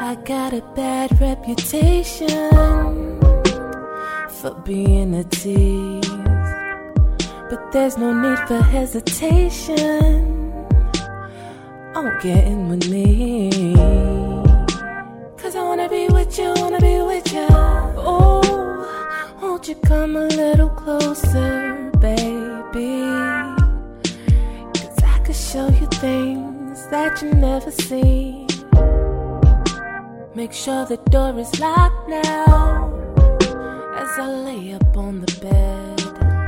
I got a bad reputation for being a tease, but there's no need for hesitation on getting with me. Cause I wanna be with you, wanna be with you. Oh, won't you come a little closer, baby? Cause I could show you things that you never seen. Make sure the door is locked now as I lay up on the bed.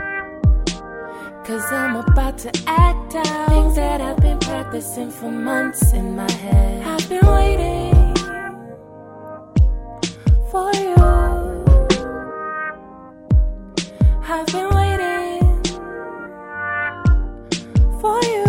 Cause I'm about to act out things that I've been practicing for months in my head. I've been waiting for you. I've been waiting for you.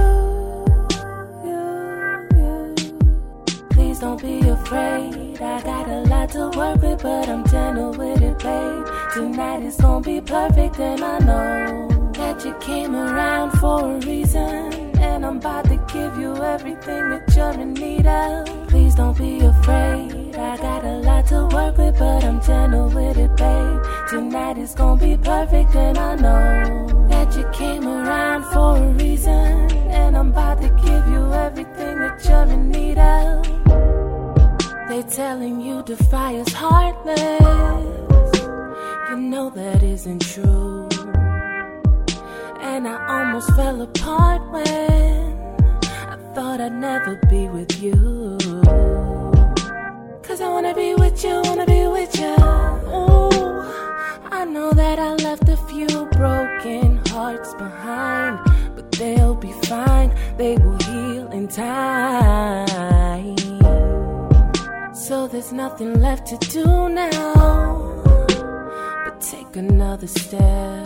Please don't be afraid. I got a lot to work with, but I'm gentle with it, babe. Tonight is gonna be perfect, and I know that you came around for a reason, and I'm about to give you everything that you're in need of. Please don't be afraid. I got a lot to work with, but I'm gentle with it, babe. Tonight is gonna be perfect, and I know that you came around for a reason, and I'm about to give you everything that you're in need of. They telling you defy is heartless. You know that isn't true. And I almost fell apart when I thought I'd never be with you. Cause I wanna be with you, wanna be with you. Ooh, I know that I left a few broken hearts behind, but they'll be fine, they will heal in time. So there's nothing left to do now but take another step.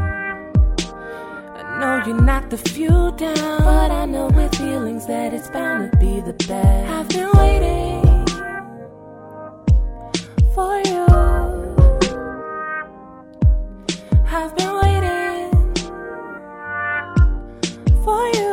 I know you knocked a few down, but I know with feelings that it's bound to be the best. I've been waiting for you. I've been waiting for you.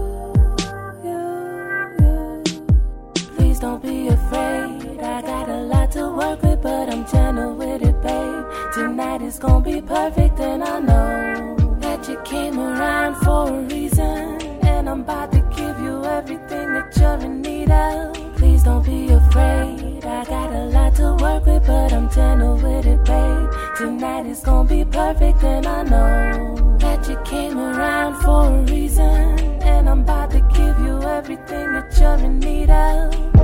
Please don't be afraid. I got a lot to work with, but I'm gentle with it, babe. Tonight is gonna be perfect, and I know that you came around for a reason, and I'm about to give you everything that you're in need of. Please don't be afraid. I got a lot to work with, but I'm gentle with it, babe. Tonight is gonna be perfect, and I know that you came around for a reason, and I'm about to give you everything that you're in need of.